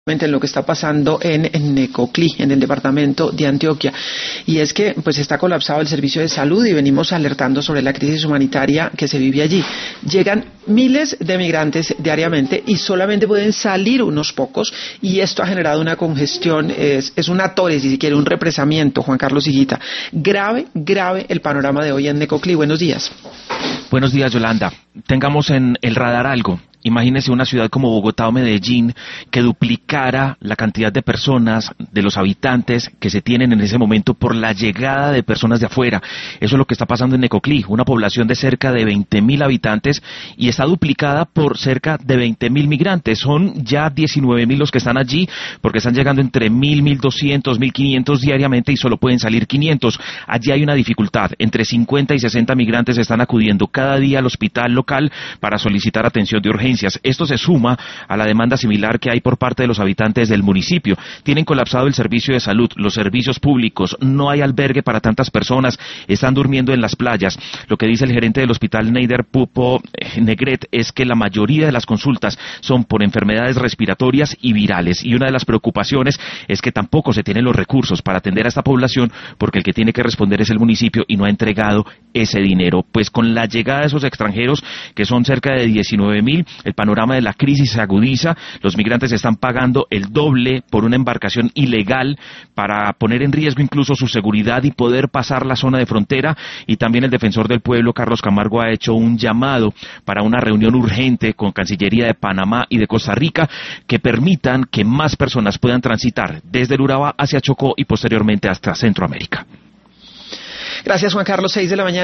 en lo que está pasando en Necoclí, en el departamento de Antioquia, y es que pues está colapsado el servicio de salud y venimos alertando sobre la crisis humanitaria que se vive allí. Llegan miles de migrantes diariamente y solamente pueden salir unos pocos, y esto ha generado una congestión, es un atole, si se quiere, un represamiento. Juan Carlos Higuita, grave el panorama de hoy en Necoclí. Buenos días. Buenos días, Yolanda. Tengamos en el radar algo. Imagínese una ciudad como Bogotá o Medellín que duplicara la cantidad de personas, de los habitantes que se tienen en ese momento por la llegada de personas de afuera. Eso es lo que está pasando en Necoclí, una población de cerca de 20.000 habitantes y está duplicada por cerca de 20.000 migrantes. Son ya 19.000 los que están allí porque están llegando entre 1.000, 1.200, 1.500 diariamente y solo pueden salir 500. Allí hay una dificultad. Entre 50 y 60 migrantes están acudiendo cada día al hospital local para solicitar atención de urgencia. Esto se suma a la demanda similar que hay por parte de los habitantes del municipio. Tienen colapsado el servicio de salud, los servicios públicos, no hay albergue para tantas personas, están durmiendo en las playas. Lo que dice el gerente del hospital Neider Pupo Negret es que la mayoría de las consultas son por enfermedades respiratorias y virales, y una de las preocupaciones es que tampoco se tienen los recursos para atender a esta población porque el que tiene que responder es el municipio y no ha entregado ese dinero. Pues con la llegada de esos extranjeros, que son cerca de 19.000, el panorama de la crisis se agudiza. Los migrantes están pagando el doble por una embarcación ilegal para poner en riesgo incluso su seguridad y poder pasar la zona de frontera. Y también el defensor del pueblo, Carlos Camargo, ha hecho un llamado para una reunión urgente con Cancillería de Panamá y de Costa Rica que permitan que más personas puedan transitar desde el Urabá hacia Chocó y posteriormente hasta Centroamérica. Gracias, Juan Carlos. 6 de la mañana.